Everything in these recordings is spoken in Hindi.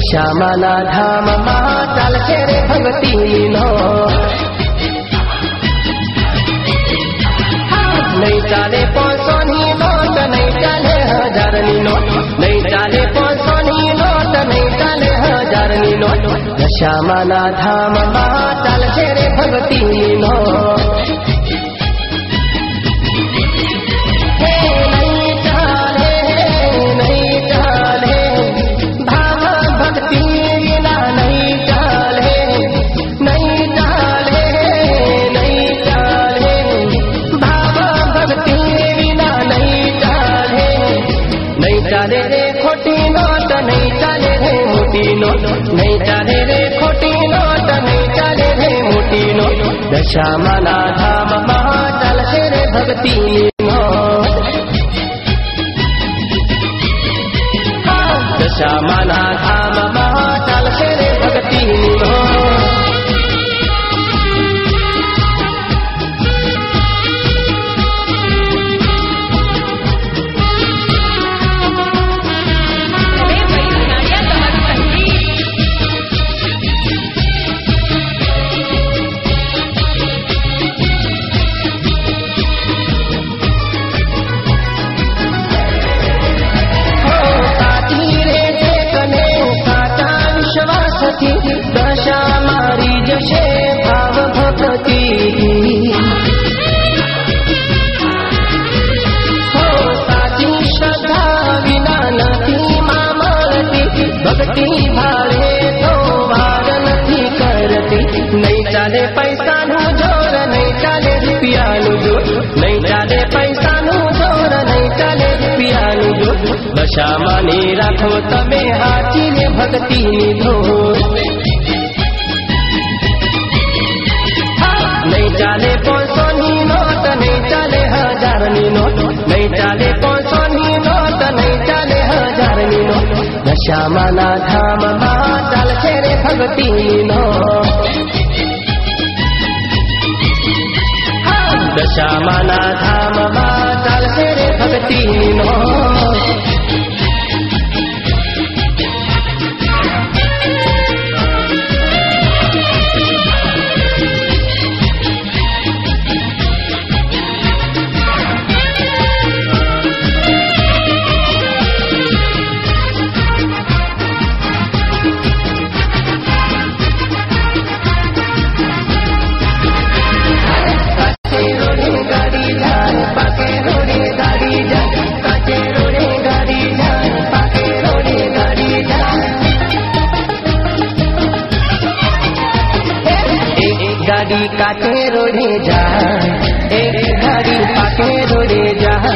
દશામાના ધામમાં ચાલશે રે ભક્તિનો નહીં ચાલે 500ની નોટ, નહીં ચાલે 1000ની નોટ, નહીં ચાલે 500ની નોટ, નહીં ચાલે 1000ની નોટ. દશામાના ધામમાં ચાલશે રે ભક્તિનો नहीं चाले रे खोटी नोट, नहीं चाले रे मोटी नोट. दशामाना धामમાં ચાલશે રે ભક્તિની નોટ. દશામાના ધામમાં ચાલશે રે ભક્તિની નોટ. दशा मारी जशे भाव भक्ति हो साची श्रद्धा विना नहीं मां મળતી. भक्ति भावे तो वार नहीं करती. नहीं चाले पैसाનું જોર, नहीं चाले રૂપિયાનું જોર, नहीं चाले पैसाનું જોર, नहीं चाले રૂપિયાનું જોર. દશામાની રાખો તમે હાચીને ભક્તિની ધોર. नहीं चाले 500ની નોટ, नहीं चाले 1000ની નોટ, नहीं चाले 500ની નોટ, नहीं चाले 1000ની નોટ. દશામાના ધામમાં ચાલશે રે ભક્તિની નોટ. દશામાના ધામમાં ચાલશે રે ભક્તિની નોટ. गाड़ी काटे रोडे जा, एक गाड़ी पाके रोडे जा.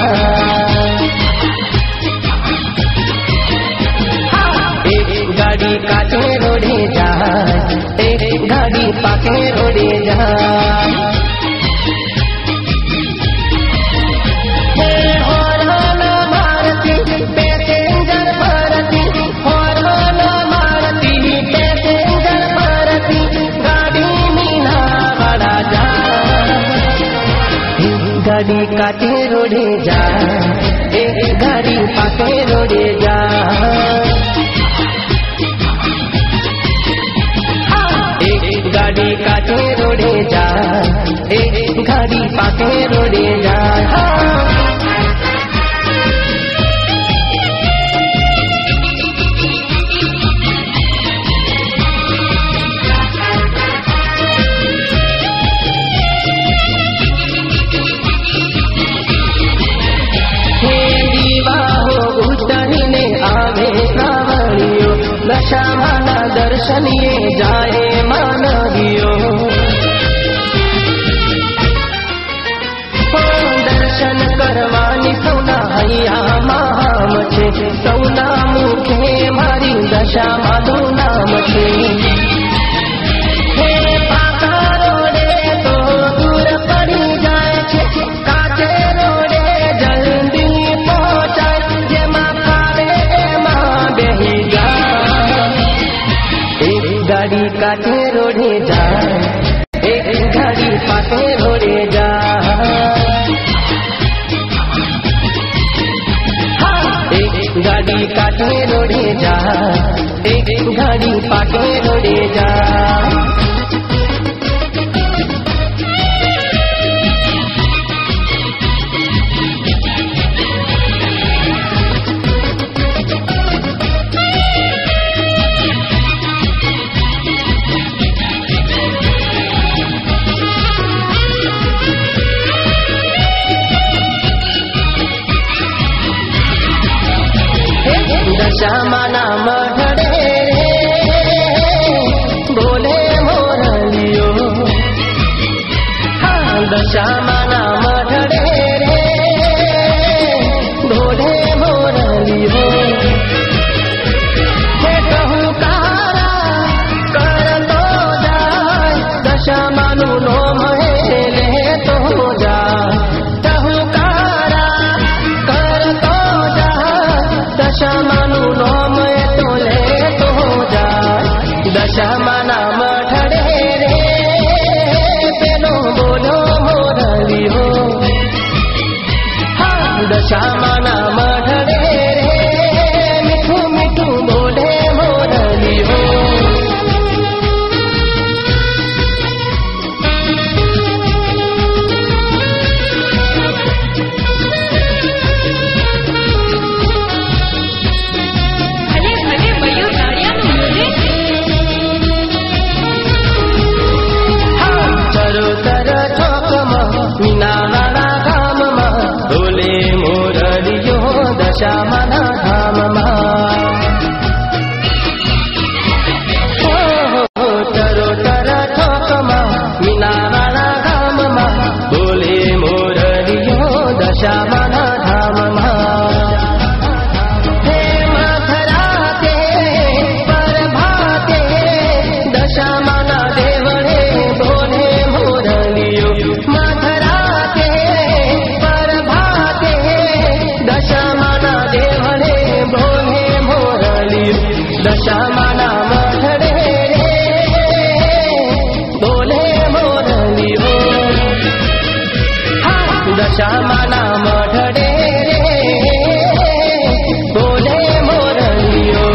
एक गाड़ी काटे रोडे जा, एक गाड़ी पाके रोडे जा. गाड़ी काटे रोडे जा, एक गाड़ी पाके रोडे जा. एक गाड़ी काटे रोडे जा, एक गाड़ी पाके रोडे जा. દશામાના દર્શનીએ જાય માનવીઓ. દર્શન કરવાની સૌના હૈયામાં હામ છે. સૌના મુખે મારી દશામાનું નામ છે. પાકા રોડે તો દૂર પડી જાય છે, કાચે રોડે જલ્દી પહોંચાય. જેમાં ફાવે એમાં બેહી જાય. एक घड़ी पाके दौड़े जा। दशामाना मढ़े बोले मोरलियो, हाँ दशामाना मढ़े बोले मोरलियो। हे कहूँ कारा कर तो जाय, दशामानु नो महेले तो जाय। कहूँ कारा कर तो जाय, दशामानु दशामाना मढ़े रे पेलो बोलो मोरलियो, हाँ दशामाना मढ़े रे मिठू मिठू बोले मोरलियो। मीनावाड़ा धाम में बोले मोरलियो, दशामाना धाम में तरो तर ठोक में मीनावाड़ा धाम में बोले मोरलियो, दशामाना धाम में। हे मथुरा के प्रभाते दशामाना देवरे बोले मोरलियो, दशामाना मढ़े बोले मोरलियो, हाँ दशामाना मढ़े बोले मोरलियो।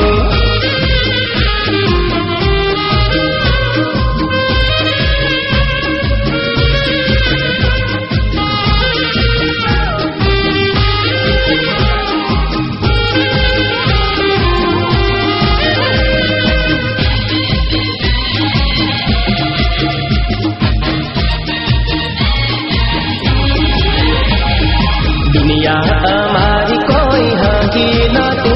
दुनिया हमारी कोई हकीकत,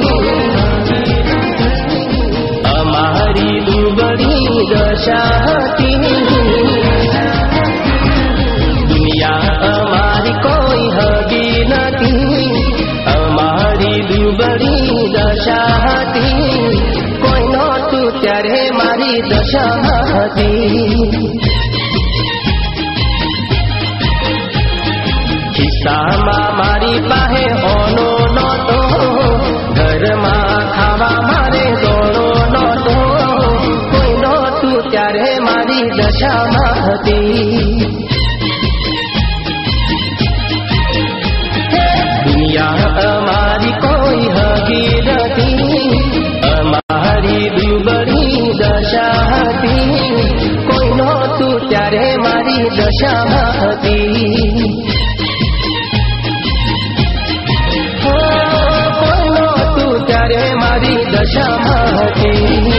हमारी दुबड़ी दशा थी। दुनिया हमारी कोई हकीकत, हमारी दुबड़ी दशा थी। कोई नो तू त्यारे मारी दशा थी। खिस्सामा मारी पाहे ओनो नतो, घर में खावा मारे दोनो नतो। कोई नोतू त्यारे मारी दशा थी। दुनिया हमारी कोई हकीकत, हमारी दुबड़ी दशा थी। कोई नोतू त्यारे मारी दशा थी। मारी दशा थी।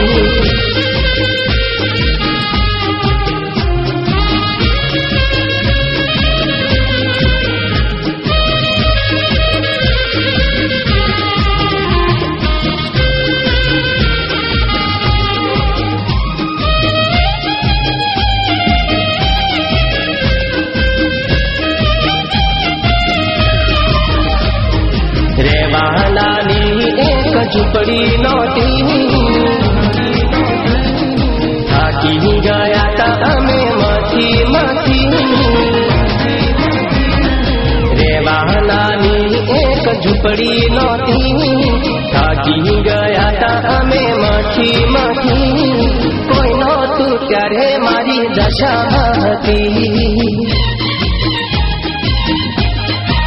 झुपड़ी नोटी थाकी गया था हमें मथी मथी। रेवानानी एक झुपड़ी नोटी थाकी गया था हमें मथी मथी। कोई नोतू त्यारे मारी दशा थी।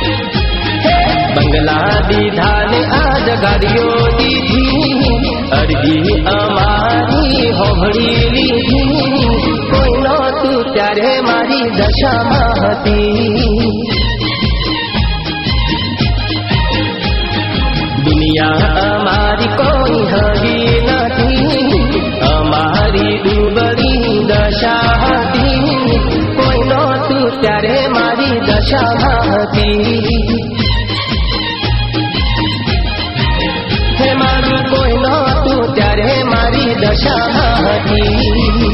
बंगला दीधा ने आज गाड़ियों दी थी। અરજી અમારી હોભળી લીધી, કોઈ નહોતું ત્યારે મારી દશામાં હતી. દુનિયા અમારી કોઈ હરી નથી, અમારી ડૂબડી દશા હતી, કોઈ નહોતું ત્યારે મારી દશામાં હતી. હે મારું કોઈ નહોતું ત્યારે મારી દશામાં હતી.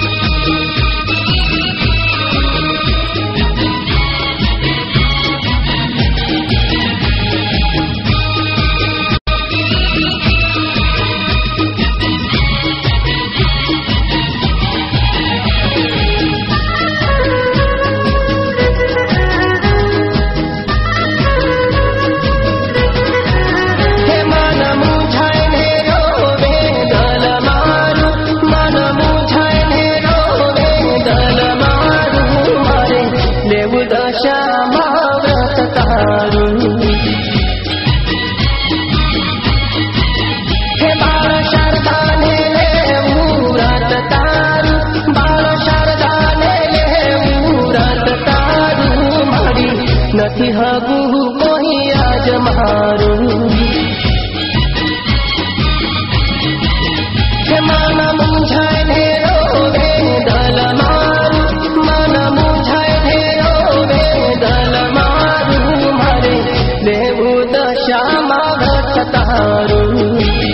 નથી હગું કોઈ આજ મારું, હે મન મૂંઝાય ને રોવે દલ મારું, મન મૂંઝાય ને રોવે દલ મારું, મારે દેવું દશામાં વ્રત તારું.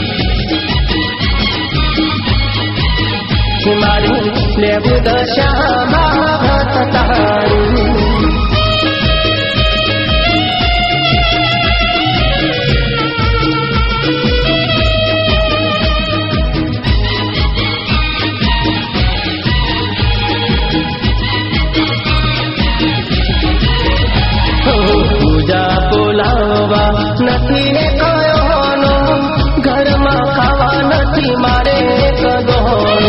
મારે દેવું દશામાં વ્રત તારું. પૂજા બોલાવવા નથી ને કયોનો, ઘરમાં ખાવા નથી મારે કદોનો.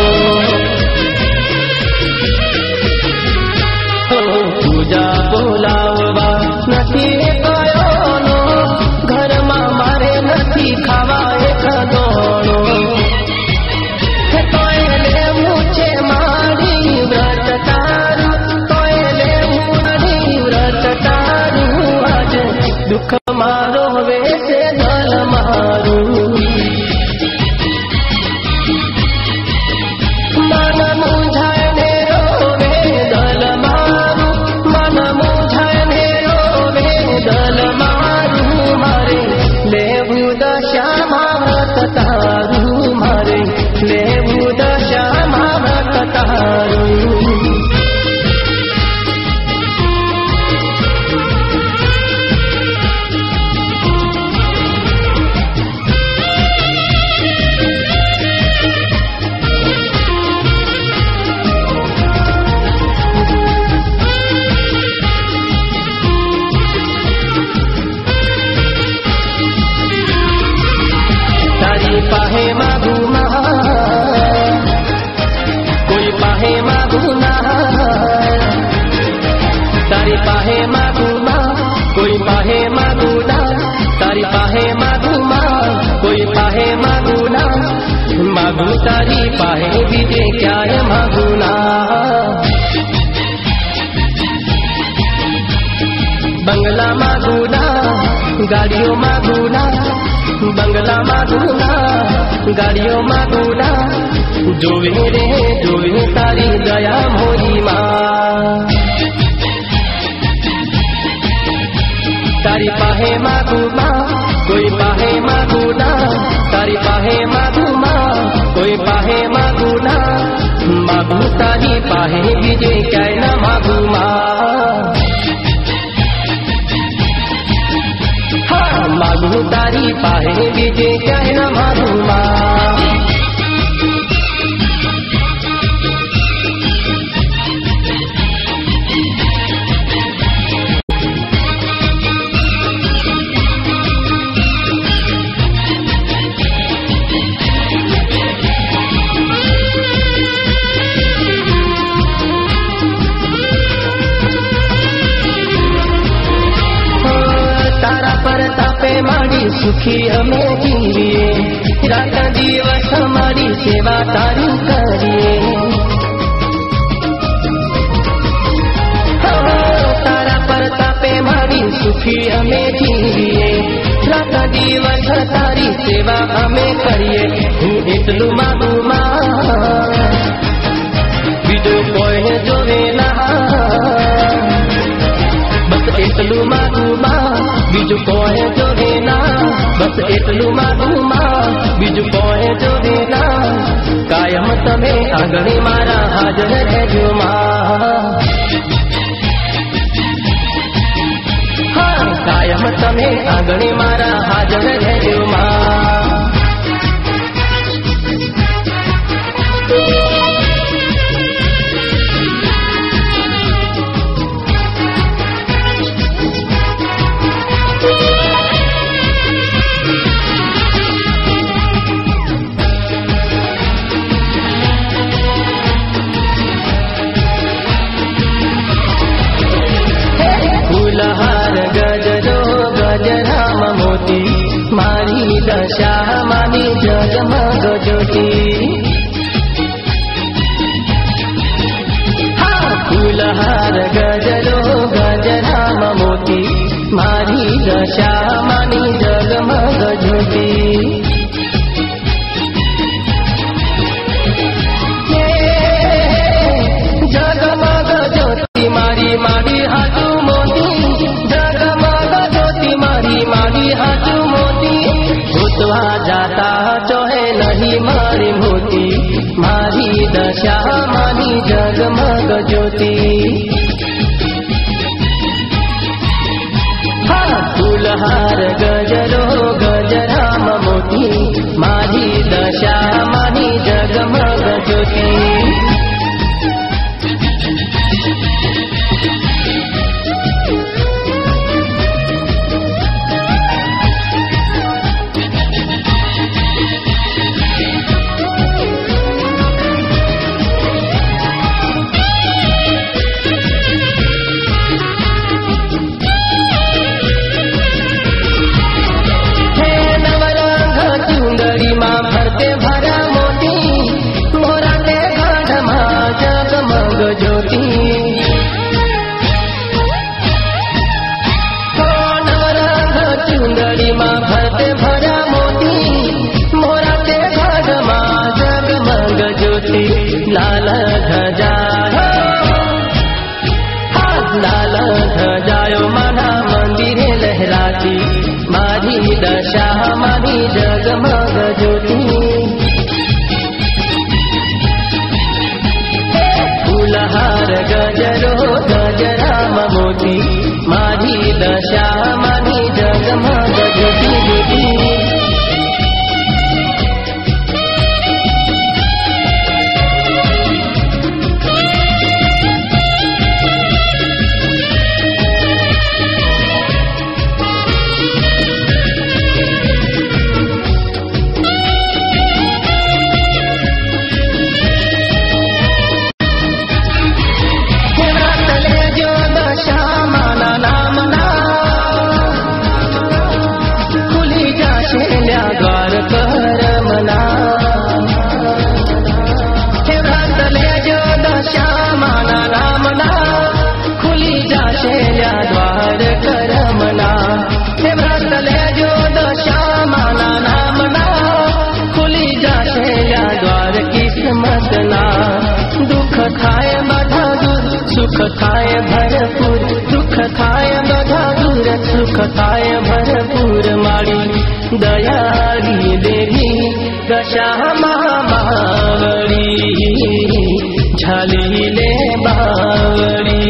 પૂજા બોલાવવા નથી ને કયોનો, ઘરમાં મારે નથી ખાવા એક દોણો. તોય લેવું છે મારી વ્રત તારું, તોય લેવું મારી વ્રત તારું. દુઃખ મારો વેસે દલ મારું, મન મૂંઝાય ને રોવે દલ મારું, મન મૂંઝાય ને રોવે દલ મારું, મારે લેવું દશામાં વ્રત તારું, મારે લેવું દશામાં વ્રત તારું. પાહે માગું ના, કોઈ પાહે માગું ના, તારી પાહે માગું ના, કોઈ પાહે માગું ના, તારી પાહે માગું ના, કોઈ પાહે માગું ના, માગું તારી પાહે બીજે ક્યાંય માગું ના. બંગલા માગું ના, ગાડીઓ માગું ના, બંગલા માગું ના, ગાડીઓ માગું ના, જોવે રે જોવે તારી દયા મોરી માં. તારી પાહે માગું માં, કોઈ પાહે માગું ના, તારી પાહે માગું માં, કોઈ પાહે માગું ના, માગું તારી પાહે બીજે ક્યાંય ન માગું માં. માગું તારી પાહે બીજે ક્યાંય ન માગું માં. તારા પર તાપે मारी सुखी અમે જીવીએ, રાત દિવસ અમારી સેવા તારી કરીએ। તારા પ્રતાપે મારી સુખી અમે જીવીએ, રાત દિવસ તારી સેવા અમે કરીએ। હું એટલું માગું માં, બીજું કોઈ જોવે ના, બસ એટલું માગું માં, બીજું કોઈ જોવે ના, બસ એટલું માગું માં, બીજું કોઈ જોવે ના। કાયમ તમે આંગણે મારા હાજર રહેજો માં, કાયમ તમે આંગણે મારા હાજર રહેજો માં। फूलहार गजरो गजराम मोती, मारी दशा मानी जगमग ज्योति। फूलहार गजरो गजराम मोती, मारी दशा मानी जगमग ज्योति। जगमग ज्योति मारी मारी हाथू मोती, जगमग ज्योति मारी मारी हाथू मोती। भूतवा जाता चोहे नहीं मारी मोती, मारी दशा मानी जगमग ज्योति। फूलहार गजरो गजराम मोती, मारी दशा मानी जगमग ज्योति। लाल ध्वजा लाल ध्वजायो माना मंदिरे लहराती, मारी दशा मारी जगमग ज्योति। फूलहार गजरो गजराम मोती, मारी दशा मारी जगमग ज्योति ज्योति। दुख खाए बधा दूर सुख खाए भरपूर, दुख खाए बधा दूर सुख खाए भरपूर। मारी दयाली देवी दशा महामावड़ी, झाली ले बावड़ी।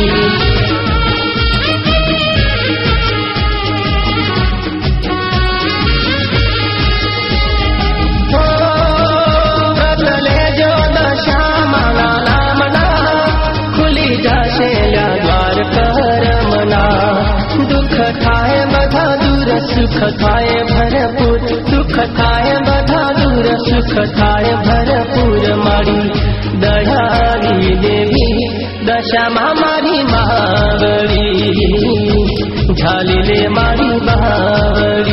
दुख खाए बधा दूर सुख खाए भरपूर, दुख खाए बधा दूर सुख खाए भरपूर। मारी दयाली देवी दशा मारी मावड़ी, झाली ले मारी बावड़ी।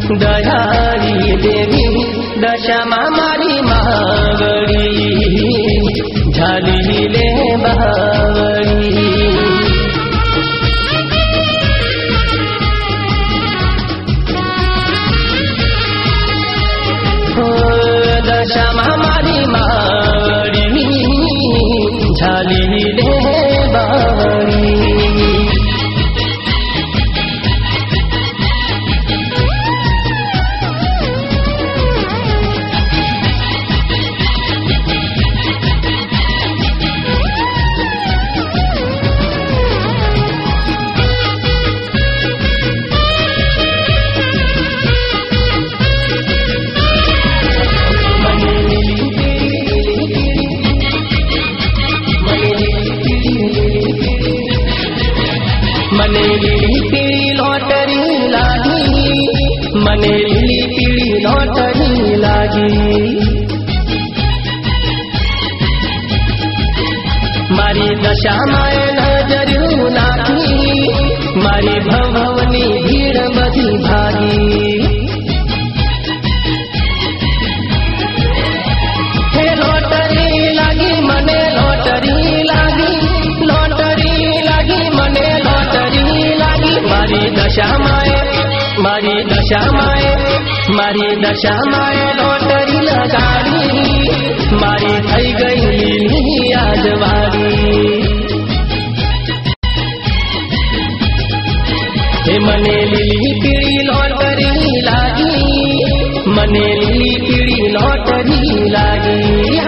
दयाळी देवी दशा मारी मावळी झाली ले बावळी दशा मारी मावळी झाली ले बावळी मने लीली पीली लॉटरी लागी मने लीली पीली लॉटरी लागी मारी दशा माए नजरियों नाखी मारी भवनी भीड़ बधी भागी हे लॉटरी लागी मने लॉटरी लागी मने लॉटरी लागी मारी दशा माए लॉटरी लगाड़ी मारी थई गई आजवाड़ी हे मने लीली पीड़ी लॉटरी लागी मने लीली पीड़ी लॉटरी लागी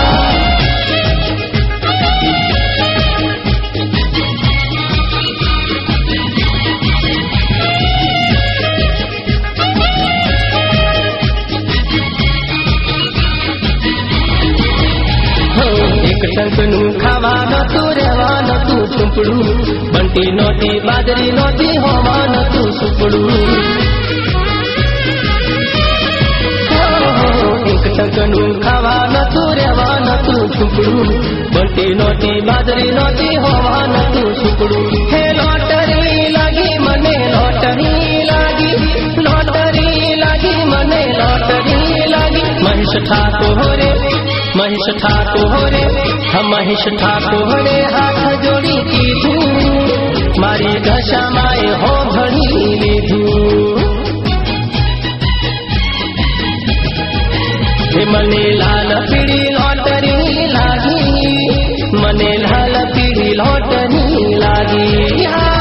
टंकनु खावा नतु रेवा नतु चुंपड़ू बंटी नोटी बाजरी नोटी होवा नतु सुपड़ू एक टंकनु खावा नतु रेवा नतु चुंपड़ू बंटी नोटी बाजरी नोटी होवा नतु सुपड़ू हे लॉटरी लागी मने लॉटरी लागी मने लॉटरी लागी महेश ठाकुर हम महेश ठाकुर हाथ जोड़ी कीधू मारी दशा माए हो भरी लीधू मने लाल पीड़ी लॉटरी लागी मने लाल पीड़ी लॉटरी लागी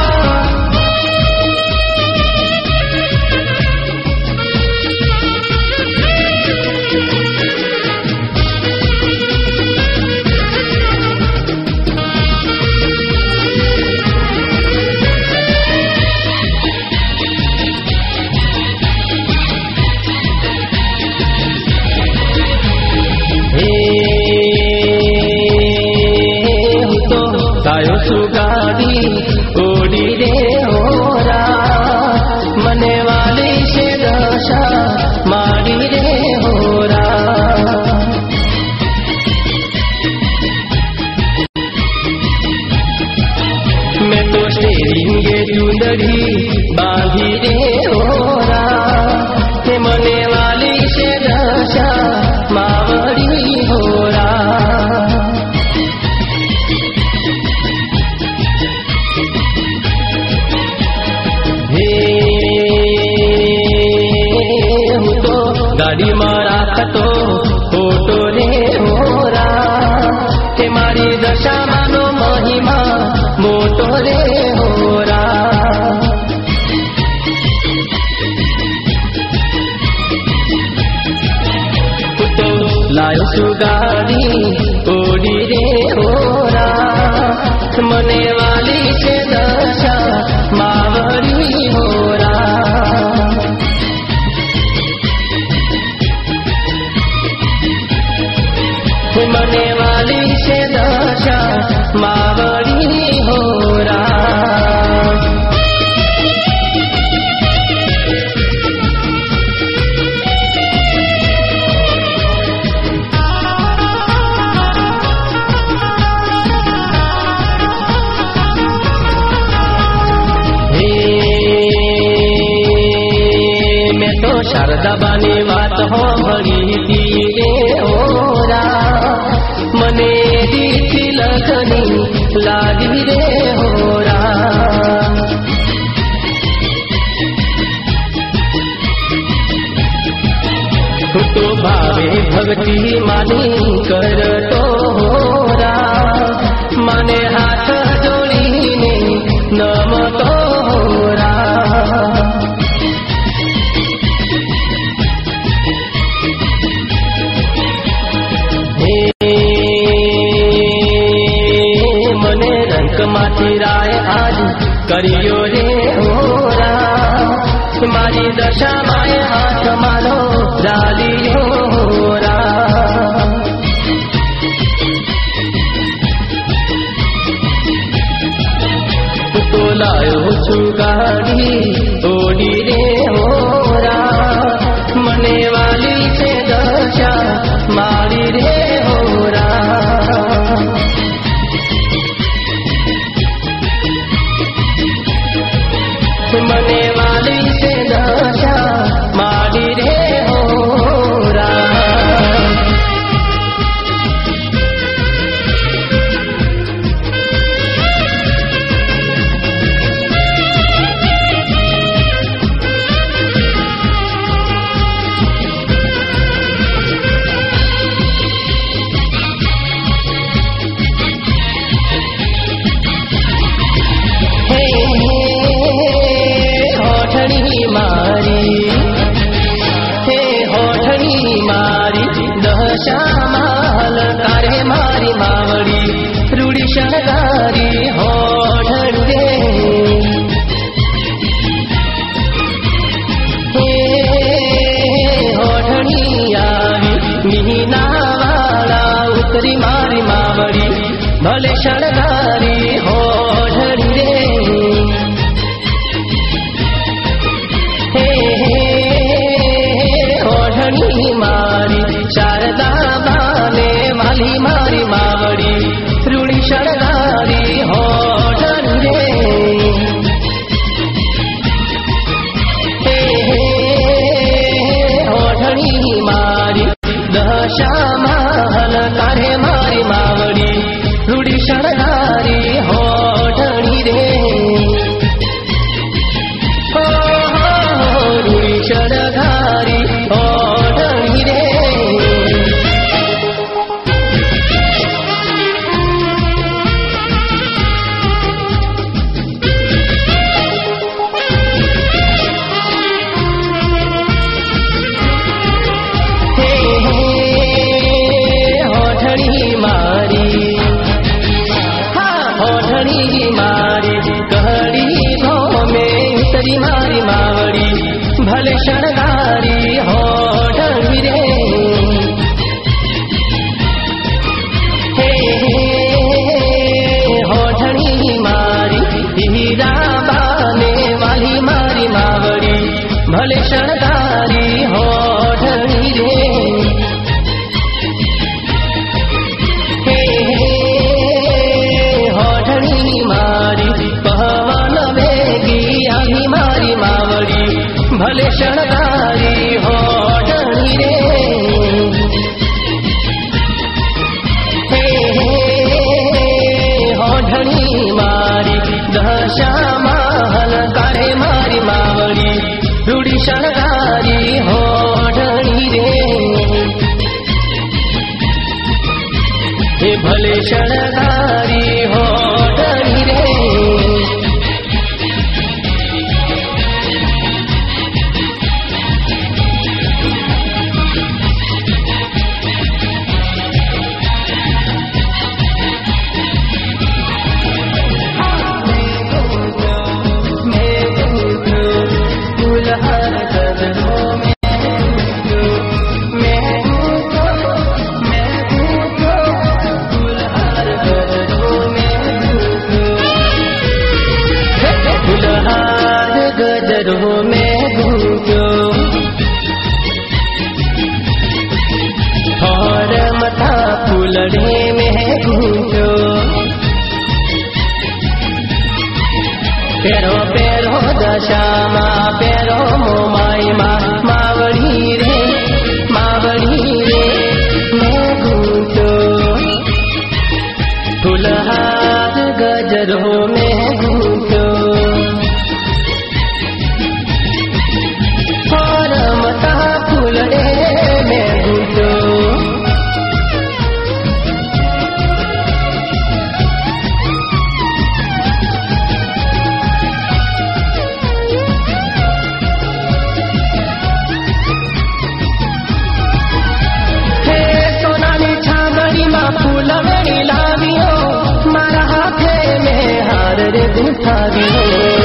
सुगाड़ी ओडी रे होरा मने वाली से दशा मारी रे होरा मैं तो स्टेरिंगे चुंदड़ी बांधी रे होरा के मने वाली से दशा मावड़ी होरा गाड़ी मारा खतो फोटो रे होरा के मारी दशा मानो महिमा मोटो रे होरा तो लायो सुगाड़ी ओडी रे होरा मने वाली से दशा मावड़ी होरा मने वाली से दशा मावड़ी होरा बाबानी बात होंभळी थी रे होरा मने दीठी लखनी लागी रे होरा तो भावे भक्ति मानी करतो होरा माने हाथ जोड़ीने नमतो होरा मने रंग माथी राय आज करियो रे होरा मारी दशा माए हाथ मानो डाली होरा तो लायो छु गाड़ी ओडी रे होरा मने वाली से दशा मारी रे होरा मने वाली से दशा मारी रे होरा श्यामाल तारे मारी मावड़ी रूड़ी शणगारी होठड़ रे होठड़ी आवी मीना वाला उतरी मारी मावड़ी भले शणगारी होठड़ रे होठड़ी मारी शारदा बाने वाली मारी मावड़ी रूड़ी शणगारी होठड़ रे होठड़ी मारी दशा महल तारे मारी मावड़ी रूड़ी शणगारी होठड़ी रे रूड़ी शणगारी होठड़ी रे मारी मावड़ी भले शणगारी होठड़ी रे होठड़ी मारी हीरा बाने वाली मारी मावड़ी भले शणगारी होठड़ी रे होठड़ी मारी पवन वेगी आही मारी मावड़ी भले शणगारी होठड़ी रे होठड़ी मारी दशा महल कारे मारी मावड़ी रूड़ी शणगारी होठड़ी रे भले शणगारी होठड़ी रे गजरों में घूमो और मथा फूलड़े में घूमो पैरो पैरो दशा मा पैरो मोमाई मा मावड़ी फुलहार गजरों में गूंजो और मता फुलड़े में गूंजो हे सोनानी छाबड़ी माँ फूलवड़ी लावियो मारा हाथे में हार रे गुंथावियो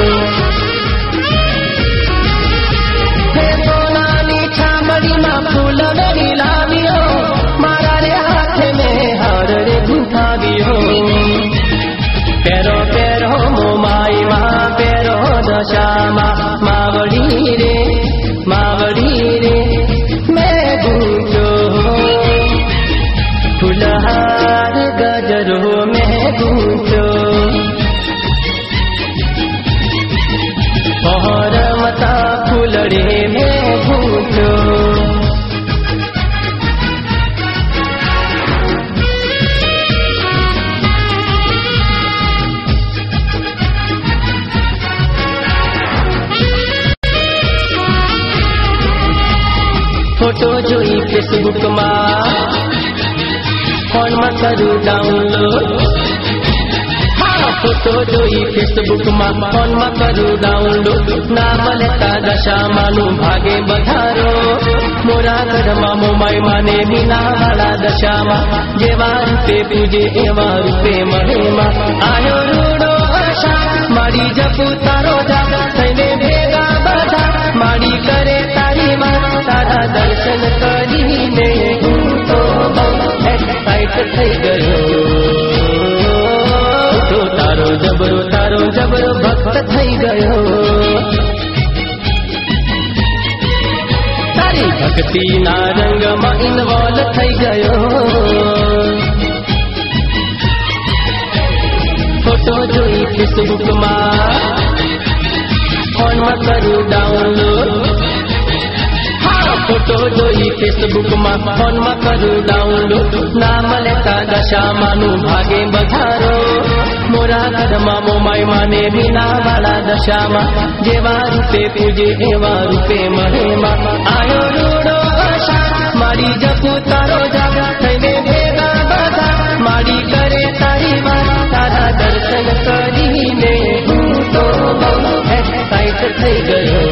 हे सोनानी छाबड़ी माँ फूलवड़ी लावियो मारा रे हाथे में हार रे गुंथावियो पेरो पेरो मोमाई माँ पेरो दशा मावड़ी रे मैं गूंजो फुलहार गजरों में गूंजो और मता फुलड़े में गूंजो फोटो जोई फेसबुक में फोन में करूँ डाउनलोड हाँ फोटो जोई फेसबुक में फोन में करूँ डाउनलोड नाम लेता दशा मानू भागे बधारो मोरा घर में मोमाई माने मीना वाला दशा में जेवा रूपे पूजे एवा रूपे महेमा आयो रूडो आशा मारी जपू तारो जा थईने भेगा बधा मारी करे तारी मां तारा दर्शन करीने हूँ तो एक्साइट થઈ ગયો तो तारो जबरो भक्त થઈ ગયો तारी भक्ति ना रंग में इन्वॉल्व થઈ ગયો फोटो जोई फेसबुक में फोन में करूँ डाउनलोड फोटो जोई फेसबुक में फोन में करूँ डाउनलोड नाम लेता दशा मानू भागे बधारो मोरा घर में मोमाई माने मीना वाला दशा में जेवा रूपे पूजे एवा रूपे महेमा आयो रूडो आशा मारी जपू तारो जागा थईने भेगा बधा मारी करे तारी मां तारा दर्शन करीने हूँ तो एक्साइट થઈ ગયો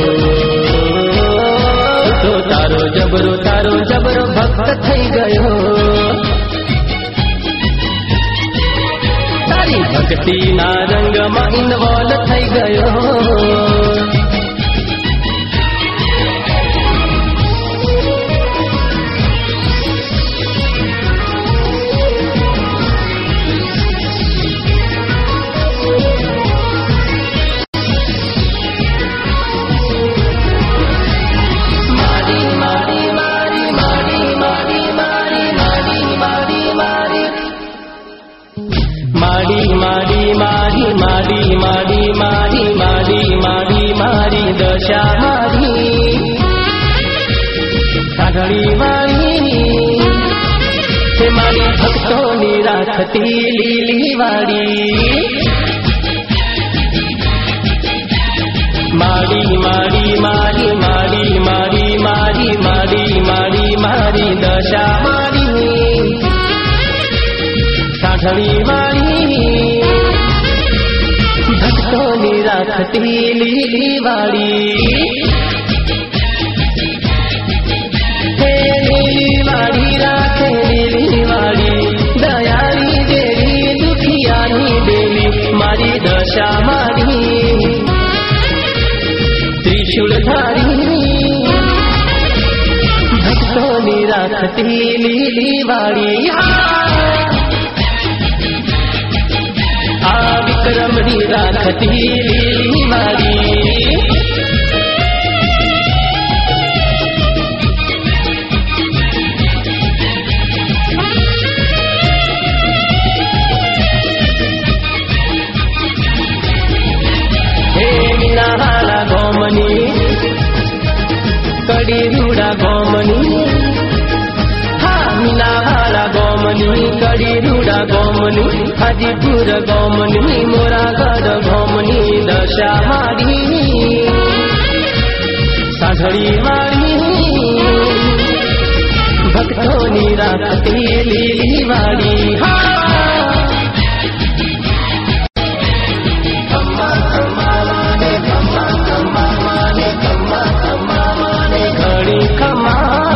तो तारो जबरो भक्त થઈ ગયો तारी भक्ति ना रंग में इन्वॉल्व થઈ ગયો मारी दशा मारी सागड़ी वाली हे मारी भक्तों नी राखती लीली वाड़ी मारी दशा मारी सागड़ी वाली भक्तों नी राखती लीली वाड़ी हे लीली वाड़ी राखे लीली वाड़ी दयाली देवी दुखियानी देवी मारी दशा मारी त्रिशूलधारी भक्तों नी राखती लीली वाड़ी विक्रमणी राखती लीली वाड़ी हे मीनाहारा गोमनी कड़ी रूड़ा गोमनी हाँ मीनाहारा गोमनी कड़ी रूड़ा गोमनी हाजीपुर गामनी मोरागढ़ गामनी दशा मारी साझड़ी वाली भक्तोनी राखती लीली वाली घड़ी खमा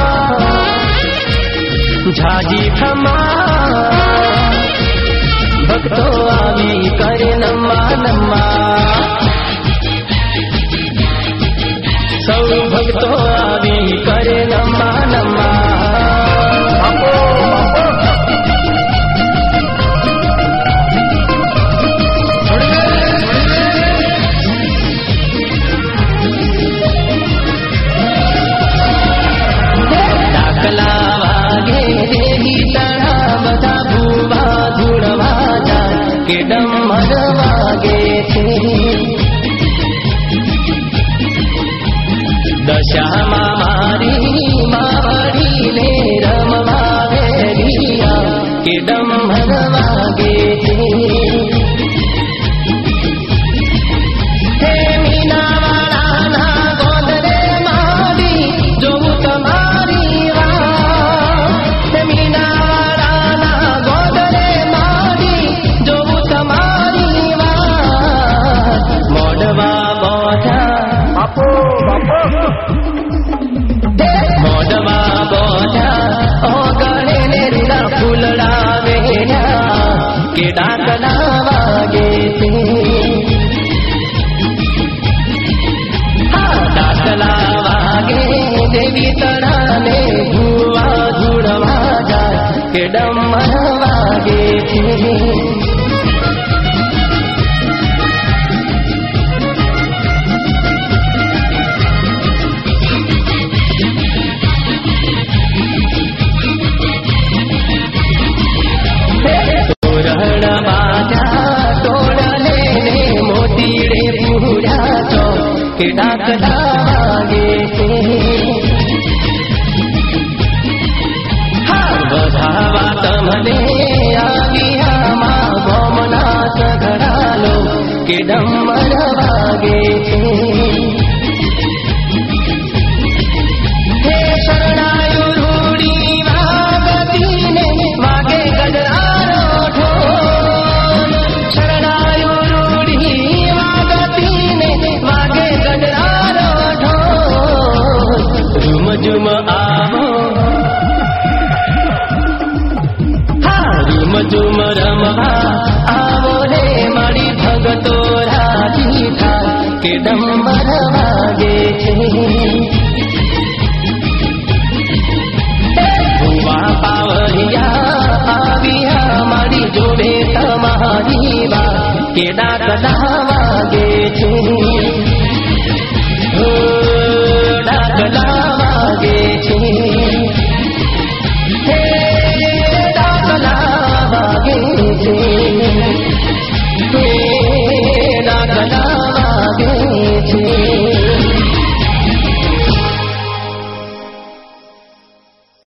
झाजी खमा भक्तो आवी करे नम्मा नम्मा सब भक्तो आवी करे नम्मा नम्मा डाकला वागे देवी तड़ा बधा भूवा धूड़वा के डमर वागे थे दशा मारी मावड़ी ने रमवा वेलिया के डमर वागे थे मीना वाला ना गोदरे मारी जो तुम्हारी वाह मीना वाला ना गोदरे मारी जो तुम्हारी वाह मोडवा बोझा मोडवा बोझा ओ गणे ने रुड़ा फूलड़ा वेड़ा के डाकला वागे थे डाकला वागे देवी तड़ा ने भूवा धूड़वा जा के डमर वागे थे के डाकला वागे थे बधावा तमने आगिया मा गोमना सघड़ालो के डमर वागे थे शरणायु रूड़ी वागती ने वागे गजरारो ढोल शरणायु रूड़ी वागती ने वागे गजरारो ढोल झुम झुम आवो झुम झुम रमवा आवो रे मारी भगतो राजी था के डमर वागे थे भुआ पावरिया आविया मारी जोड़े तुम्हारी बा के डाकला वागे थे